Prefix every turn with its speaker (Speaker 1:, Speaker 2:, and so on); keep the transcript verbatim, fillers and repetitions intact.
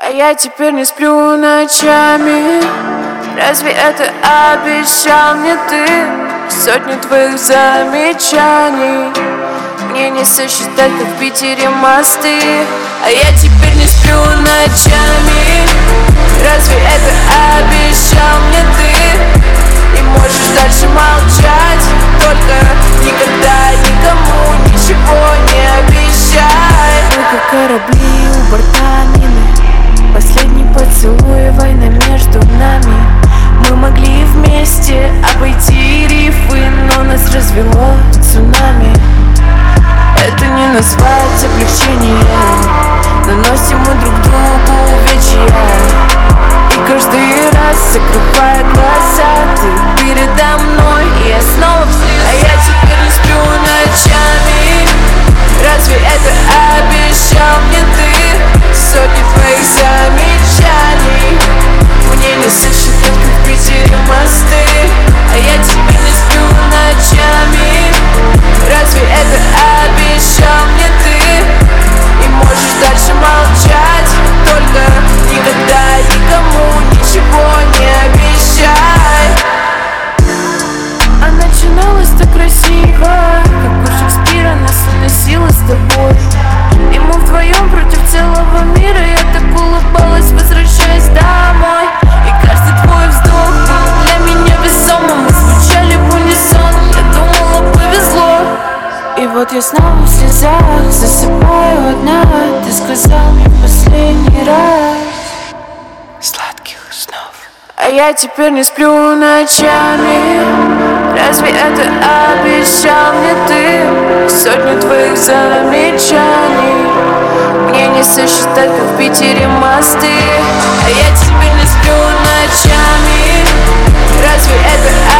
Speaker 1: А я теперь не сплю ночами. Разве это обещал мне ты? Сотни твоих замечаний мне не сосчитать, как в Питере мосты. А я теперь не сплю ночами. Разве это обещал мне ты? И можешь дальше молчать, только никогда никому ничего не обещай. Мы как корабли у борта мины, последний поцелуй, война между нами. Мы могли вместе обойти рифы, но нас развело цунами. Это не назвать облегчение. Наносим мы друг другу увечья, и каждый раз, закрывая глаза, ты передо мной, и я снова в сне. А я теперь не сплю ночами. Разве это обещал мне ты? Сотни твоих замечаний мне не сосчитать, как в Питере мосты. А я теперь не сплю ночами. Разве это обещал мне ты? И можешь дальше молчать, только никогда никому ничего не обещай. А начиналось так красиво, как у Шекспира нас уносило с тобой. И мы вдвоем против целого мира. Я так улыбалась, возвращаясь домой. И каждый твой вздох был для меня весомым. Мы звучали в унисон, я думала, повезло. И вот я снова в слезах, засыпаю одна. Ты сказал мне в последний раз сладких снов. А я теперь не сплю ночами. Разве это обещал мне ты? Сотни твоих замечаний мне не сосчитать, как в Питере мосты. А я теперь не сплю ночами. Разве это